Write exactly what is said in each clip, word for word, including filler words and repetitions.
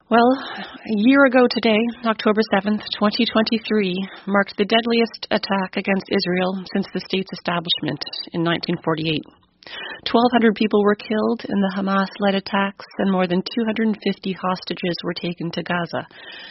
Well, a year ago today, October seventh, twenty twenty-three, marked the deadliest attack against Israel since the state's establishment in nineteen forty-eight. twelve hundred people were killed in the Hamas-led attacks, and more than two hundred fifty hostages were taken to Gaza.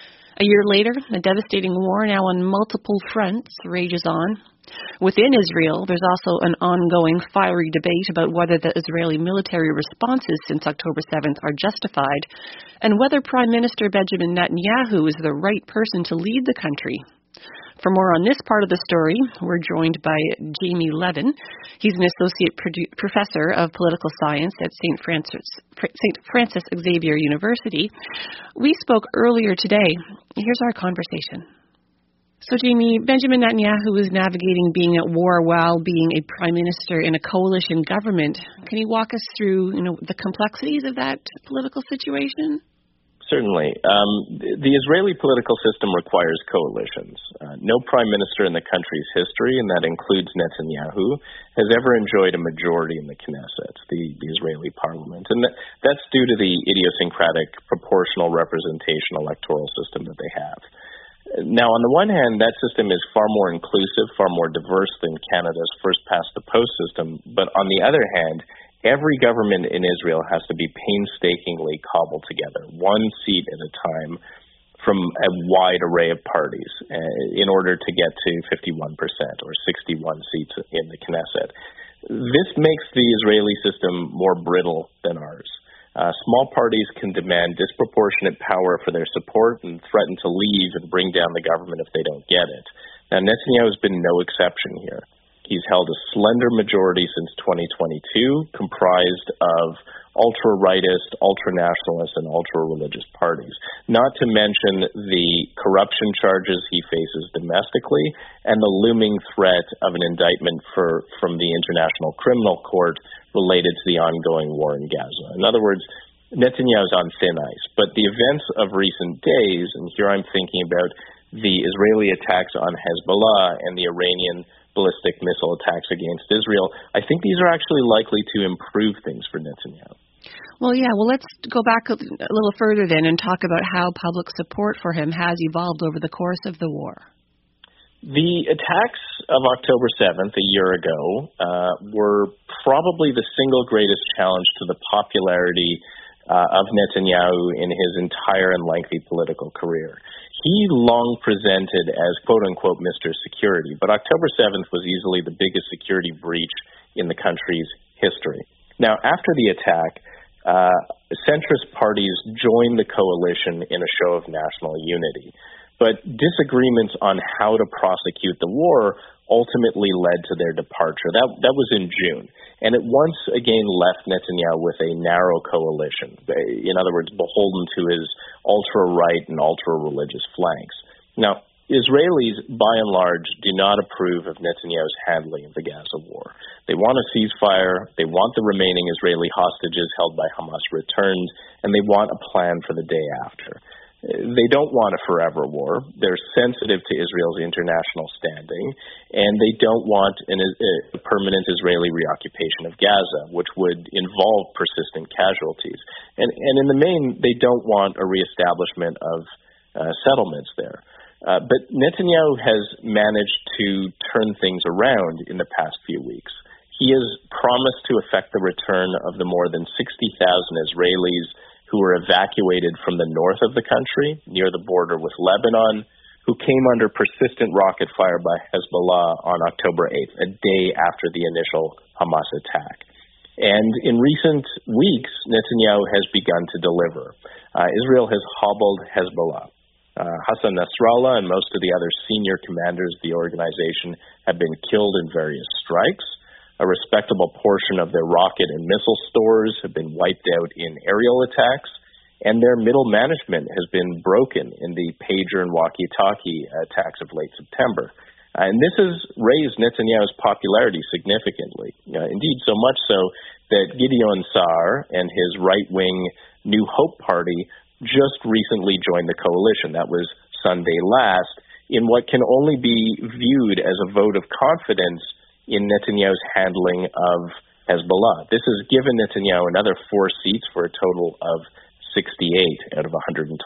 A year later, a devastating war now on multiple fronts rages on. Within Israel, there's also an ongoing fiery debate about whether the Israeli military responses since October seventh are justified, and whether Prime Minister Benjamin Netanyahu is the right person to lead the country. For more on this part of the story, we're joined by Jamie Levin. He's an associate produ- professor of political science at Saint Francis, Saint Francis Xavier University. We spoke earlier today. Here's our conversation. So, Jamie, Benjamin Netanyahu is navigating being at war while being a prime minister in a coalition government. Can you walk us through, you know, the complexities of that political situation? Certainly. Um, the Israeli political system requires coalitions. Uh, no prime minister in the country's history, and that includes Netanyahu, has ever enjoyed a majority in the Knesset, the, the Israeli parliament. And that, that's due to the idiosyncratic proportional representation electoral system that they have. Now, on the one hand, that system is far more inclusive, far more diverse than Canada's first-past-the-post system. But on the other hand, every government in Israel has to be painstakingly cobbled together, one seat at a time, from a wide array of parties uh, in order to get to fifty-one percent or sixty-one seats in the Knesset. This makes the Israeli system more brittle than ours. Uh, small parties can demand disproportionate power for their support and threaten to leave and bring down the government if they don't get it. Now, Netanyahu has been no exception here. He's held a slender majority since twenty twenty-two, comprised of ultra-rightist, ultra-nationalist, and ultra-religious parties, not to mention the corruption charges he faces domestically and the looming threat of an indictment for, from the International Criminal Court related to the ongoing war in Gaza. In other words, Netanyahu's on thin ice. But the events of recent days, and here I'm thinking about the Israeli attacks on Hezbollah and the Iranian ballistic missile attacks against Israel, I think these are actually likely to improve things for Netanyahu. Well, yeah, well, let's go back a, a little further then and talk about how public support for him has evolved over the course of the war. The attacks of October seventh, a year ago, uh, were probably the single greatest challenge to the popularity uh, of Netanyahu in his entire and lengthy political career. He long presented as, quote-unquote, Mister Security, but October seventh was easily the biggest security breach in the country's history. Now, after the attack, uh, centrist parties joined the coalition in a show of national unity. But disagreements on how to prosecute the war ultimately led to their departure. That that was in June. And it once again left Netanyahu with a narrow coalition, in other words, beholden to his ultra-right and ultra-religious flanks. Now, Israelis, by and large, do not approve of Netanyahu's handling of the Gaza war. They want a ceasefire, they want the remaining Israeli hostages held by Hamas returned, and they want a plan for the day after. They don't want a forever war. They're sensitive to Israel's international standing, and they don't want an, a permanent Israeli reoccupation of Gaza, which would involve persistent casualties. And, and in the main, they don't want a reestablishment of uh, settlements there. Uh, but Netanyahu has managed to turn things around in the past few weeks. He has promised to effect the return of the more than sixty thousand Israelis who were evacuated from the north of the country, near the border with Lebanon, who came under persistent rocket fire by Hezbollah on October eighth, a day after the initial Hamas attack. And in recent weeks, Netanyahu has begun to deliver. Uh, Israel has hobbled Hezbollah. Uh, Hassan Nasrallah and most of the other senior commanders of the organization have been killed in various strikes. A respectable portion of their rocket and missile stores have been wiped out in aerial attacks, and their middle management has been broken in the pager and walkie-talkie attacks of late September. Uh, and this has raised Netanyahu's popularity significantly, uh, indeed so much so that Gideon Sa'ar and his right-wing New Hope Party just recently joined the coalition. That was Sunday last, in what can only be viewed as a vote of confidence in Netanyahu's handling of Hezbollah. This has given Netanyahu another four seats for a total of sixty-eight out of one hundred